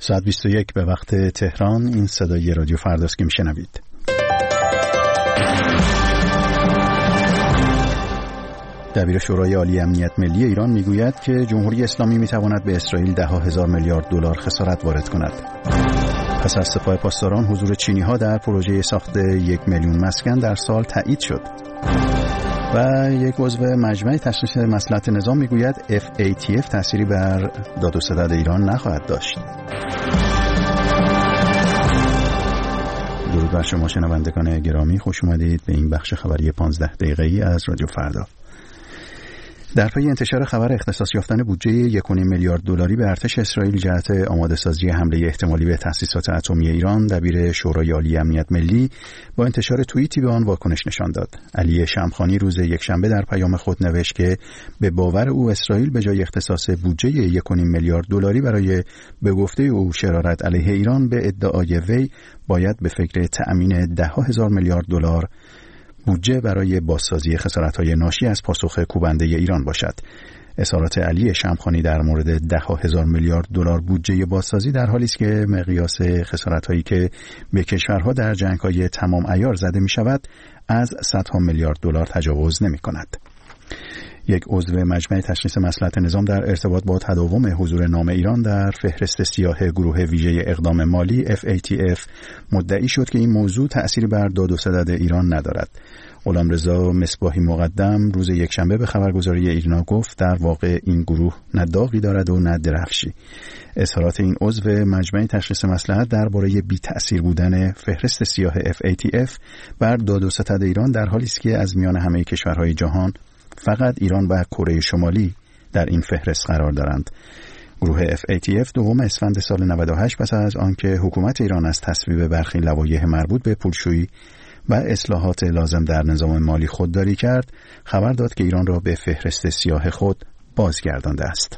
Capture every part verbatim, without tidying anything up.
ساعت بیست و یک به وقت تهران. این صدای رادیو فرداست که میشنوید. دبیر شورای عالی امنیت ملی ایران میگوید که جمهوری اسلامی میتواند به اسرائیل ده ها هزار میلیارد دلار خسارت وارد کند. پس از سپاه پاسداران حضور چینی ها در پروژه ساخت یک میلیون مسکن در سال تایید شد. و یک عضو مجمع تشخیص مصلحت نظام میگوید اف ای تی اف تأثیری بر داد و ستد ایران نخواهد داشت. درود بر شما شنوندگان گرامی، خوش اومدید به این بخش خبری پانزده دقیقه‌ای از رادیو فردا. در پی انتشار خبر اختصاص یافتن بودجه یک و نیم میلیارد دلاری به ارتش اسرائیل جهت آماده سازی حمله احتمالی به تأسیسات اتمی ایران، دبیر شورای عالی امنیت ملی با انتشار توییتی به آن واکنش نشان داد. علی شمخانی روز یکشنبه در پیام خود نوشت که به باور او اسرائیل به جای اختصاص بودجه یک و نیم میلیارد دلاری برای به گفته او شرارت علیه ایران، به ادعای وی باید به فکر تأمین ده ها هزار میلیارد دلار بودجه برای بازسازی خسارت‌های ناشی از پاسخ کوبنده ایران باشد. اظهارات علی شمخانی در مورد ده ها هزار میلیارد دلار بودجه بازسازی در حالی است که مقیاس خسارت‌هایی که به کشورها در جنگ‌های تمام عیار زده می‌شود از صدها میلیارد دلار تجاوز نمی‌کند. یک عضو مجمع تشخیص مصلحت نظام در ارتباط با تداوم حضور نام ایران در فهرست سیاه گروه ویژه اقدام مالی اف ای تی اف مدعی شد که این موضوع تأثیری بر داد و ستد ایران ندارد. غلامرضا مصباحی مقدم روز یکشنبه به خبرگزاری ایرنا گفت در واقع این گروه نه داغی دارد و نه درفشی. اظهارات این عضو مجمع تشخیص مصلحت درباره بی تأثیر بودن فهرست سیاه اف ای تی اف بر داد و ستد ایران در حالی است که از میان همه کشورهای جهان فقط ایران و کره شمالی در این فهرست قرار دارند. گروه اف ای تی اف دوم اسفند سال نود و هشت پس از آنکه حکومت ایران از تصویب برخی لوایح مربوط به پولشویی و اصلاحات لازم در نظام مالی خودداری کرد، خبر داد که ایران را به فهرست سیاه خود بازگردانده است.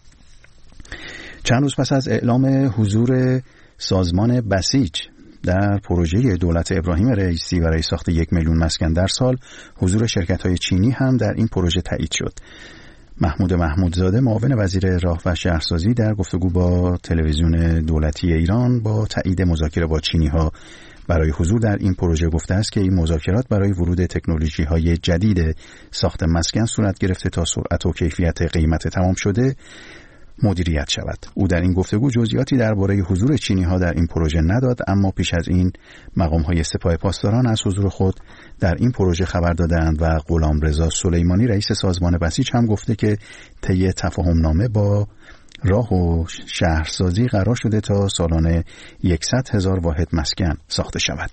چند روز پس از اعلام حضور سازمان بسیج در پروژه دولت ابراهیم رئیسی برای ساخت یک میلیون مسکن در سال، حضور شرکت‌های چینی هم در این پروژه تایید شد. محمود محمودزاده معاون وزیر راه و شهرسازی در گفتگو با تلویزیون دولتی ایران با تایید مذاکره با چینی‌ها برای حضور در این پروژه گفته است که این مذاکرات برای ورود تکنولوژی‌های جدید ساخت مسکن صورت گرفته تا سرعت و کیفیت قیمت تمام شده مدیریت شود. او در این گفتگو جزئیاتی درباره حضور چینی‌ها در این پروژه نداد، اما پیش از این مقام‌های سپاه پاسداران از حضور خود در این پروژه خبر دادند و غلامرضا سلیمانی رئیس سازمان بسیج هم گفته که طی تفاهم‌نامه با راه و شهرسازی قرار شده تا سالانه صد هزار واحد مسکن ساخته شود.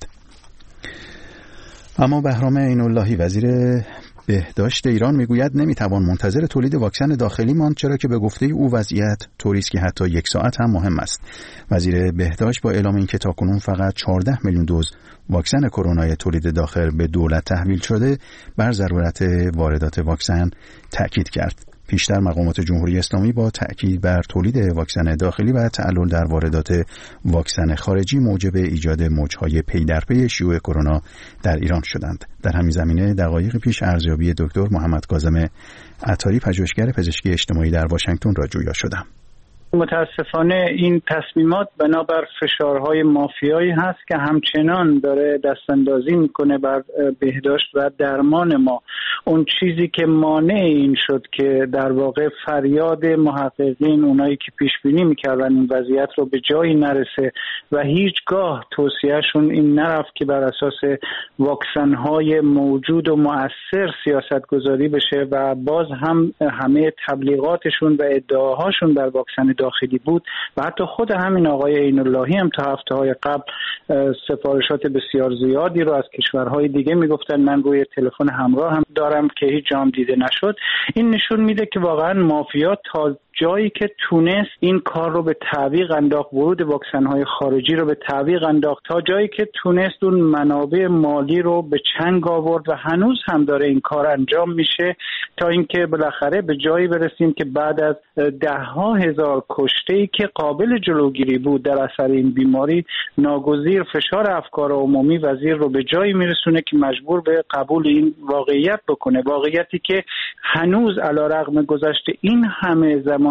اما بهرام عین‌اللهی وزیر بهداشت ایران میگوید نمیتوان منتظر تولید واکسن داخلی ماند، چرا که به گفته او وضعیت طوری است که حتی یک ساعت هم مهم است. وزیر بهداشت با اعلام اینکه تاکنون فقط چهارده میلیون دوز واکسن کرونا تولید داخل به دولت تحویل شده، بر ضرورت واردات واکسن تاکید کرد. پیشتر مقامات جمهوری اسلامی با تأکید بر تولید واکسن داخلی و تعلل در واردات واکسن خارجی موجب ایجاد موج‌های پی در پی شیوع کرونا در ایران شدند. در همین زمینه دقایق پیش ارزیابی دکتر محمد کاظم عطاری پژوهشگر پزشکی اجتماعی در واشنگتن را جویا شدم. متاسفانه این تصمیمات بنابر فشارهای مافیایی هست که همچنان داره دستاندازی میکنه بر بهداشت و درمان ما. اون چیزی که مانع این شد که در واقع فریاد محققین، اونایی که پیش بینی میکردن این وضعیت رو به جایی نرسه و هیچگاه توصیهشون این نرفت که بر اساس واکسن‌های موجود و مؤثر سیاست گذاری بشه و باز هم همه تبلیغاتشون و ادعاهاشون در واکسن داخلی بود و حتی خود همین آقای عین‌اللهی هم تا هفته‌های قبل سفارشات بسیار زیادی رو از کشورهای دیگه میگفتن. من روی تلفن همراه هم دارم که هیچ جام دیده نشد. این نشون میده که واقعا مافیا تا جایی که تونست این کار رو به تعویق انداخت، ورود واکسن‌های خارجی رو به تعویق انداخت، تا جایی که تونست اون منابع مالی رو به چنگ آورد و هنوز هم داره این کار انجام میشه تا اینکه بالاخره به جایی برسیم که بعد از ده ها هزار کشته‌ای که قابل جلوگیری بود در اثر این بیماری، ناگزیر فشار افکار عمومی وزیر رو به جایی میرسونه که مجبور به قبول این واقعیت بکنه، واقعیتی که هنوز علیرغم گذشت این همه زمان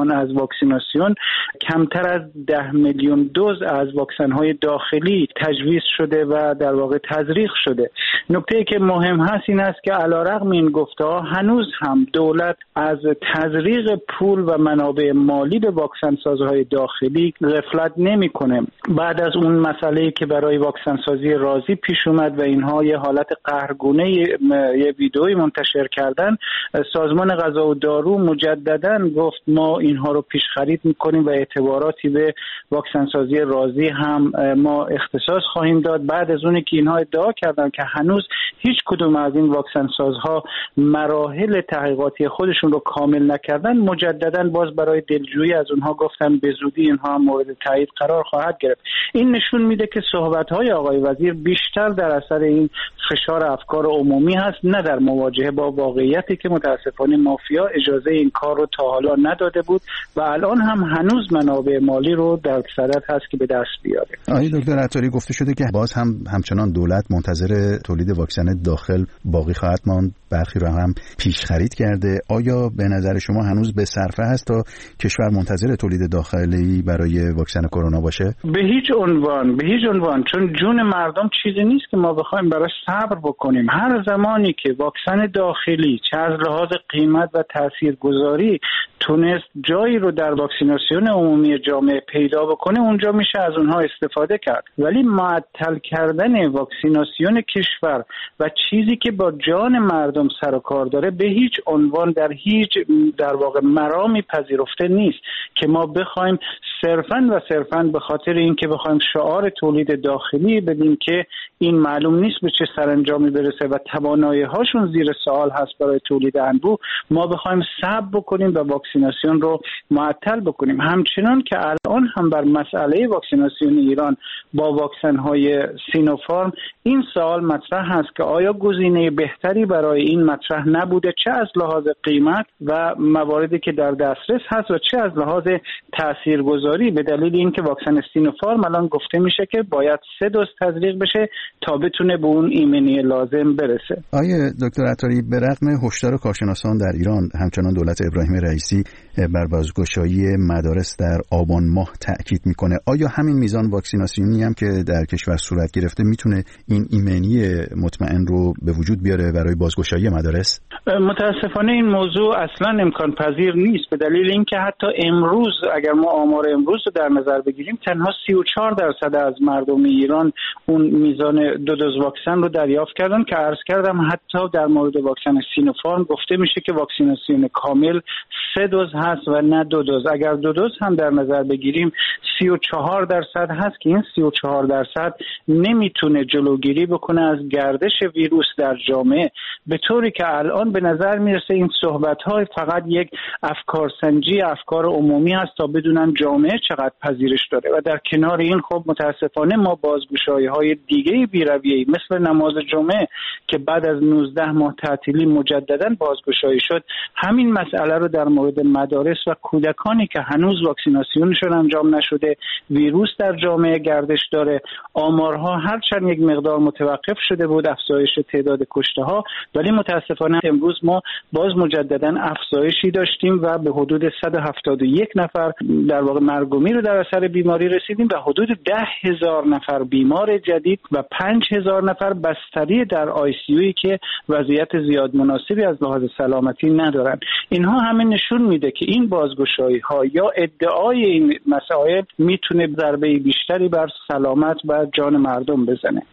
جهان از واکسیناسیون کمتر از ده میلیون دوز از واکسن‌های داخلی تجویز شده و در واقع تزریق شده. نکته‌ای که مهم هست این است که علیرغم این گفته‌ها هنوز هم دولت از تزریق پول و منابع مالی به واکسن سازهای داخلی غفلت نمی‌کنه. بعد از اون مسئله‌ای که برای واکسن سازی رازی پیش اومد و اینها یه حالت قهرگونه یه ویدئویی منتشر کردن، سازمان غذا و دارو مجدداً گفت ما اینها رو پیش خرید می‌کنیم و اعتباراتی به واکسن سازی رازی هم ما اختصاص خواهیم داد. بعد از اونی که اینها ادعا کردن که هنوز هیچ کدوم از این واکسن سازها مراحل تحقیقاتی خودشون رو کامل نکردن، مجدداً باز برای دلجویی از اونها گفتن به زودی اینها هم مورد تایید قرار خواهد گرفت. این نشون میده که صحبت‌های آقای وزیر بیشتر در اثر این فشار افکار عمومی هست، نه در مواجهه با واقعیتی که متاسفانه مافیا اجازه این کار رو تا حالا نداده بود و الان هم هنوز منابع مالی رو در صدد هست که به دست بیاره. آقای دکتر عطاری، گفته شده که باز هم همچنان دولت منتظر تولید واکسن داخل باقی خواهد ماند، برخی رو هم پیش خرید کرده. آیا به نظر شما هنوز به صرفه هست تا کشور منتظر تولید داخلی برای واکسن کرونا باشه؟ به هیچ عنوان، به هیچ عنوان، چون جون مردم چیزی نیست که ما بخوایم براش صبر بکنیم. هر زمانی که واکسن داخلی چه از لحاظ قیمت و تاثیرگذاری تونست جایی رو در واکسیناسیون عمومی جامعه پیدا بکنه، اونجا میشه از اونها استفاده کرد. ولی معطل کردن واکسیناسیون کشور و چیزی که با جان مردم سر و کار داره به هیچ عنوان در هیچ در واقع مرامی پذیرفته نیست که ما بخوایم صرفاً و صرفاً به خاطر اینکه بخوایم شعار تولید داخلی بدیم که این معلوم نیست به چه سرانجامی برسه و توانایی هاشون زیر سوال هست برای تولید انبوه، ما بخوایم صبر بکنیم و واکسیناسیون رو معطل بکنیم. همچنان که الان هم بر مسئله واکسیناسیون ایران با واکسن های سینوفارم این سوال مطرح هست که آیا گزینه بهتری برای این مطرح نبوده، چه از لحاظ قیمت و مواردی که در دسترس هست و چه از لحاظ تاثیرگذاری، به دلیل اینکه واکسن سینوفارم الان گفته میشه که باید سه دوز تزریق بشه تا بتونه به اون ایمنی لازم برسه. آیا دکتر عطاری، به رغم هشدار کارشناسان در ایران، همچنان دولت ابراهیم رئیسی بر بازگشایی مدارس در آبان ماه تاکید میکنه. آیا همین میزان واکسیناسیونی هم که در کشور صورت گرفته میتونه این ایمنی مطمئن رو به وجود بیاره برای بازگشایی مدارس؟ متاسفانه این موضوع اصلا امکان پذیر نیست، به دلیل اینکه حتی امروز اگر ما آمار امروز رو در نظر بگیریم تنها سی و چهار درصد از مردم ایران اون میزان دو دوز واکسن رو دریافت کردن که عرض کردم حتی در مورد واکسن سینوفارم گفته میشه که واکسیناسیون کامل سه دوز هست و نه دو دوز. اگر دو دوز هم در نظر بگیریم سی و چهار درصد هست که این سی و چهار درصد نمیتونه جلوگیری بکنه از گردش ویروس در جامعه، به طوری که الان به نظر میرسه این صحبت‌ها فقط یک افکارسنجی افکار عمومی هست تا بدونن جامعه چقدر پذیرش داره و در کنار این خب متاسفانه ما بازگشایی‌های دیگه بی‌رویه‌ای مثل نماز جمعه که بعد از نوزده ماه تعطیلی مجدداً بازگشایی شد، همین مسئله رو در مورد مدارس و کودکانی که هنوز واکسیناسیونشون انجام نشده، ویروس در جامعه گردش داره، آمارها هرچند یک مقدار متوقف شده بود افزایش تعداد کشته‌ها، ولی متاسفانه امروز ما باز مجدداً افزایشی داشتیم و به حدود صد و هفتاد و یک نفر در واقع مرگ و میر در اثر بیماری رسیدیم و حدود ده هزار نفر بیمار جدید و پنج هزار نفر بستری در آی سی یویی که وضعیت زیاد مناسبی از لحاظ سلامتی ندارن. اینها همه نشون میده که این بازگشایی ها یا ادعای این مسائل میتونه ضربه بیشتری بر سلامت و جان مردم بزنه.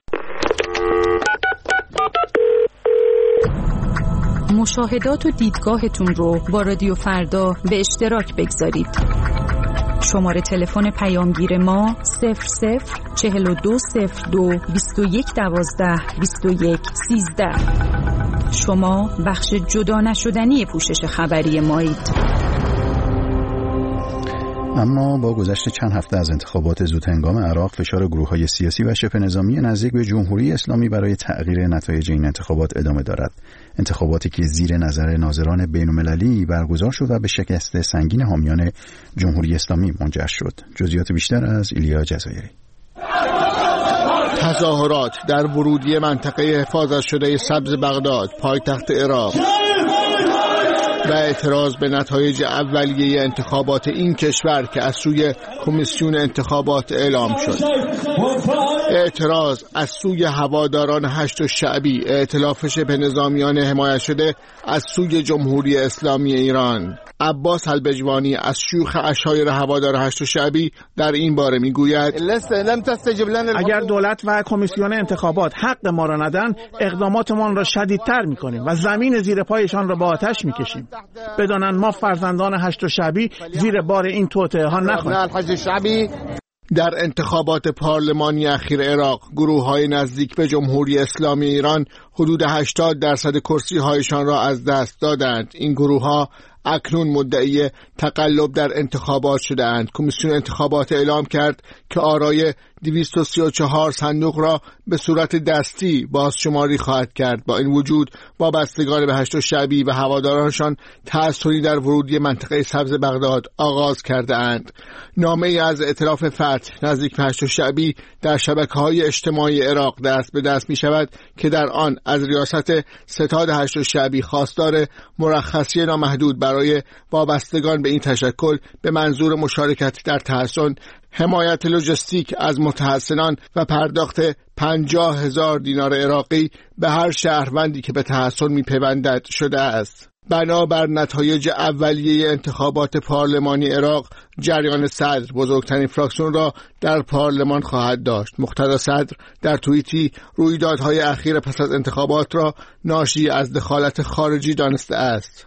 مشاهدات و دیدگاهتون رو با رادیو فردا به اشتراک بگذارید. شماره تلفن پیامگیر ما صفر صفر چهل و دو صفر دو بیست و یک دوازده بیست و یک سیزده. شما بخش جدا نشدنی پوشش خبری مایید. اما با گذشت چند هفته از انتخابات زودهنگام عراق، فشار گروه‌های سیاسی و شبه نظامی نزدیک به جمهوری اسلامی برای تغییر نتایج این انتخابات ادامه دارد. انتخاباتی که زیر نظر ناظران بین‌المللی برگزار شد و به شکست سنگین حامیان جمهوری اسلامی منجر شد. جزئیات بیشتر از ایلیا جزایری. تظاهرات در ورودی منطقه حفاظت شده سبز بغداد، پایتخت عراق. و اعتراض به نتایج اولیه انتخابات این کشور که از سوی کمیسیون انتخابات اعلام شد. اعتراض از سوی هواداران هشت شعبی، ائتلاف شبه نظامیان حمایت شده از سوی جمهوری اسلامی ایران. عباس البجوانی از شیوخ عشایر هوادار هشت شعبی در این باره میگوید اگر دولت و کمیسیون انتخابات حق ما را ندن، اقداماتمان را شدیدتر میکنیم و زمین زیر پایشان را با آتش میکشیم. بدانند ما فرزندان هشت شعبی زیر بار این توطئه ها نخواهیم. در انتخابات پارلمانی اخیر عراق، گروه‌های نزدیک به جمهوری اسلامی ایران حدود هشتاد درصد کرسی‌هایشان را از دست دادند. این گروه‌ها اکنون مدعی تقلب در انتخابات شده‌اند. کمیسیون انتخابات اعلام کرد که آرای دویست و سی و چهار صندوق را به صورت دستی بازشماری خواهد کرد. با این وجود وابستگان به هشت شعبی و هوادارانشان تحصنی در ورودی منطقه سبز بغداد آغاز کرده اند. نامه ای از ائتلاف فتح نزدیک به هشت شعبی در شبکه‌های اجتماعی عراق دست به دست می شود که در آن از ریاست ستاد هشت شعبی خواستار مرخصی نامحدود برای وابستگان به این تشکل به منظور مشارکت در تحصن، حمایت لوجستیک از متحصنان و پرداخت پنجاه هزار دینار عراقی به هر شهروندی که به تحصن می‌پیوندد شده است. بنابر نتایج اولیه انتخابات پارلمانی عراق، جریان صدر بزرگترین فراکسیون را در پارلمان خواهد داشت. مقتدا صدر در توییتی رویدادهای اخیر پس از انتخابات را ناشی از دخالت خارجی دانسته است.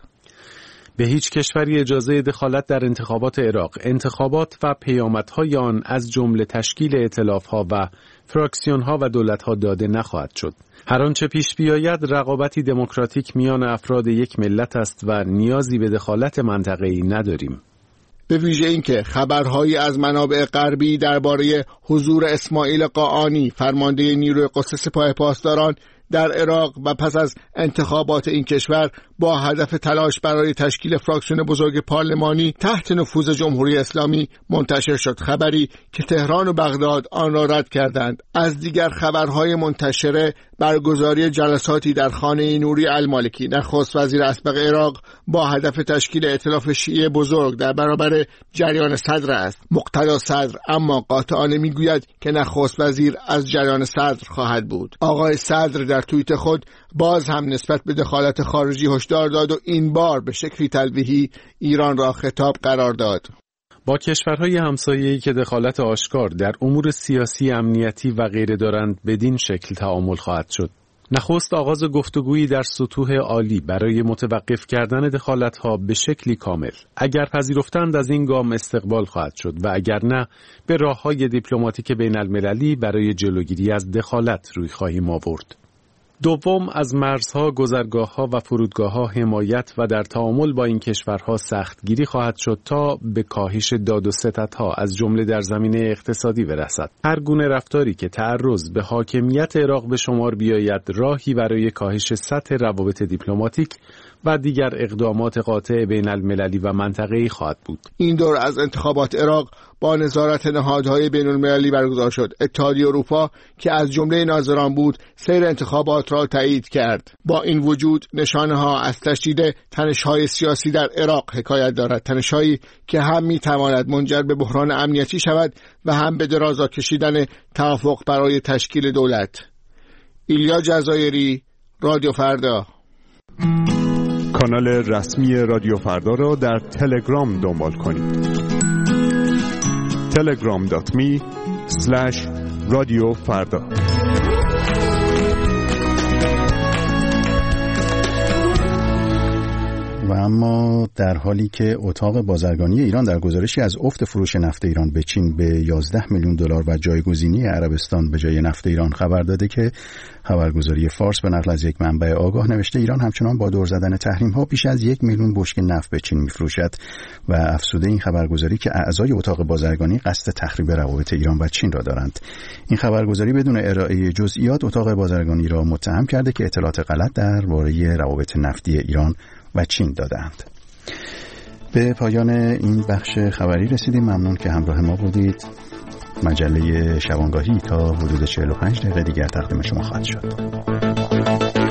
به هیچ کشوری اجازه دخالت در انتخابات عراق، انتخابات و پیامدهای آن از جمله تشکیل ائتلاف‌ها و فراکسیون‌ها و دولت‌ها داده نخواهد شد. هر آنچه پیش بیاید رقابتی دموکراتیک میان افراد یک ملت است و نیازی به دخالت منطقه‌ای نداریم. به ویژه اینکه خبرهایی از منابع غربی درباره حضور اسماعیل قاآنی، فرمانده نیروی قدس سپاه پاسداران، در عراق و پس از انتخابات این کشور با هدف تلاش برای تشکیل فراکسیون بزرگ پارلمانی تحت نفوذ جمهوری اسلامی منتشر شد، خبری که تهران و بغداد آن را رد کردند. از دیگر خبرهای منتشره برگزاری جلساتی در خانه نوری المالکی، نخست وزیر اسبق عراق، با هدف تشکیل ائتلاف شیعه بزرگ در برابر جریان صدر است. مقتدا صدر اما قاطعانه میگوید که نخست وزیر از جریان صدر خواهد بود. آقای صدر در توییت خود باز هم نسبت به دخالت خارجی هشدار داد و این بار به شکلی تلویحی ایران را خطاب قرار داد. با کشورهای همسایه‌ای که دخالت آشکار در امور سیاسی، امنیتی و غیره دارند بدین شکل تعامل خواهد شد. نخست آغاز گفتگویی در سطوح عالی برای متوقف کردن دخالت‌ها به شکلی کامل. اگر پذیرفتند از این گام استقبال خواهد شد و اگر نه به راه‌های دیپلماتیک بین المللی برای جلوگیری از دخالت روی خواهیم آورد. دوم، از مرزها، گذرگاه‌ها و فرودگاه‌ها حمایت و در تعامل با این کشورها سختگیری خواهد شد تا به کاهش داد و ستدها از جمله در زمینه اقتصادی برسد. هر گونه رفتاری که تعرض به حاکمیت عراق به شمار بیاید راهی برای کاهش سطح روابط دیپلماتیک و دیگر اقدامات قاطع بین المللی و منطقه‌ای خواهد بود. این دور از انتخابات عراق با نظارت نهادهای بین المللی برگزار شد. اتحادیه اروپا که از جمله ناظران بود سیر انتخابات را تایید کرد. با این وجود نشانه‌ها از تشدید تنش‌های سیاسی در عراق حکایت دارد، تنش‌هایی که هم می‌تواند منجر به بحران امنیتی شود و هم به درازا کشیدن توافق برای تشکیل دولت. ایلیا جزایری، رادیو فردا. کانال رسمی رادیو فردا را در تلگرام دنبال کنید. تلگرام دات می اسلش رادیو فردا. و اما در حالی که اتاق بازرگانی ایران در گزارشی از افت فروش نفت ایران به چین به یازده میلیون دلار و جایگزینی عربستان به جای نفت ایران خبر داده که خبرگزاری فارس به نقل از یک منبع آگاه نوشته ایران همچنان با دور زدن تحریم‌ها بیش از یک میلیون بشکه نفت به چین می‌فروشد و افزوده این خبرگزاری که اعضای اتاق بازرگانی قصد تخریب روابط ایران و چین را دارند. این خبرگزاری بدون ارائه جزئیات اتاق بازرگانی را متهم کرده که اطلاعات غلط درباره روابط نفتی ایران و چین دادند. به پایان این بخش خبری رسیدیم. ممنون که همراه ما بودید. مجله شبانگاهی تا حدود چهل و پنج دقیقه دیگر تقدیم شما خواهد شد.